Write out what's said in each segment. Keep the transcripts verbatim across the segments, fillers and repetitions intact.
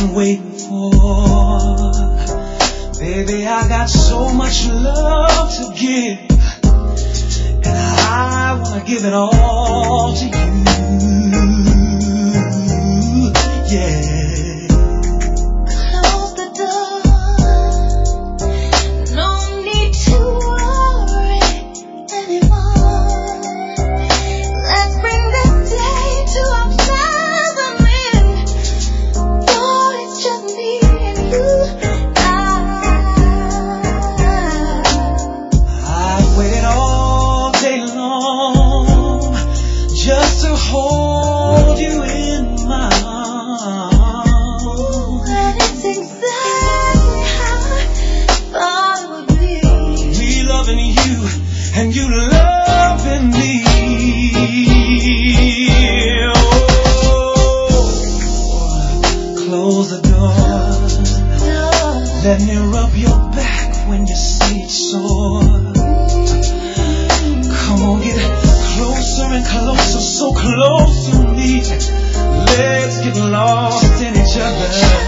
been waiting for. Baby, I got so much love to give, and I wanna give it all to you. Yeah. And you loving me. Oh, close the door. Let me rub your back when you say it's sore. Come on, get closer and closer, so close to me. Let's get lost in each other.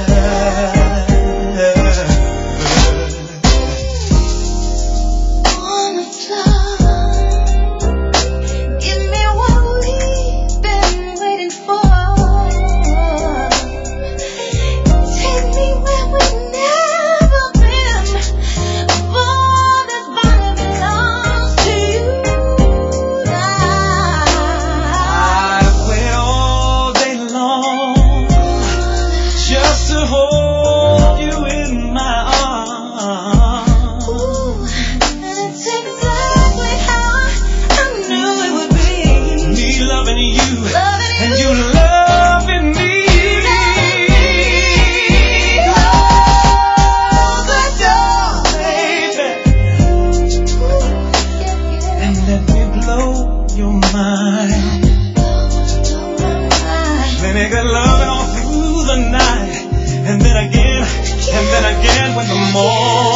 Make that loving all through the night, and then again, and then again when the morning